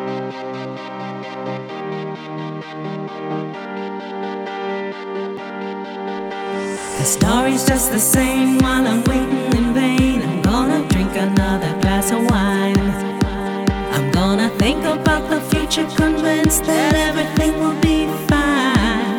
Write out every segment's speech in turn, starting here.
The story's just the same while I'm waiting in vain. I'm gonna drink another glass of wine. I'm gonna think about the future, convinced that everything will be fine.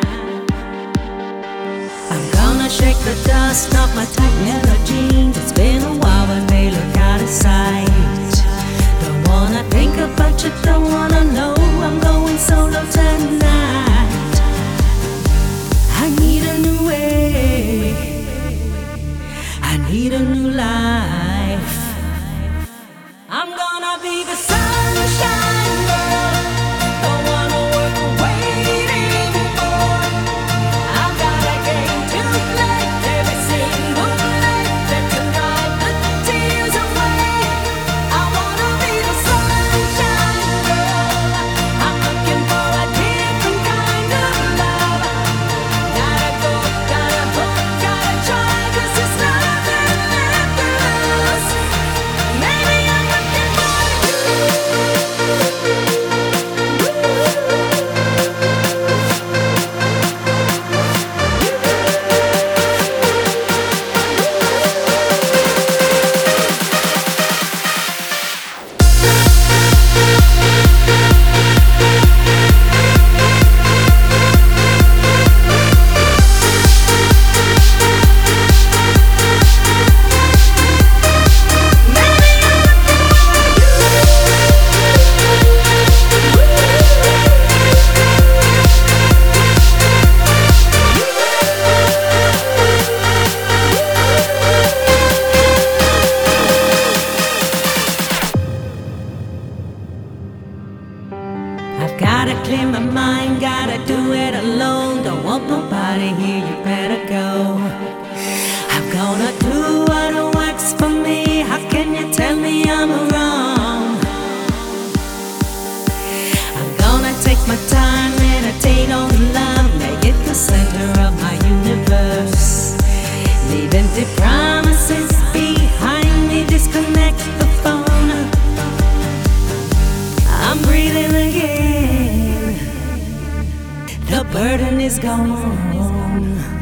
I'm gonna shake the dust off my tight leather jeans. It's been a while, but they look out of sight. Don't wanna think about you, don't wanna know. I'm going solo tonight. I need a new way, I need a new life. I'm gonna be the sunshine girl, the one who we're waiting for. I've got a game to play, every single night that can drive the tears away. I wanna be the sunshine girl, I'm looking for a different kind of love. Gotta go, gotta hope, gotta try, 'cause there's nothing left to lose. Maybe I'm looking for you. I've gotta clear my mind, gotta do it alone. Don't want nobody here, you better go. I'm gonna do what works for me. How can you tell me I'm wrong? I'm gonna take my time, meditate on love, make it the center of my universe. Leave empty promises behind me, disconnect the phone. I'm breathing again, the burden is gone.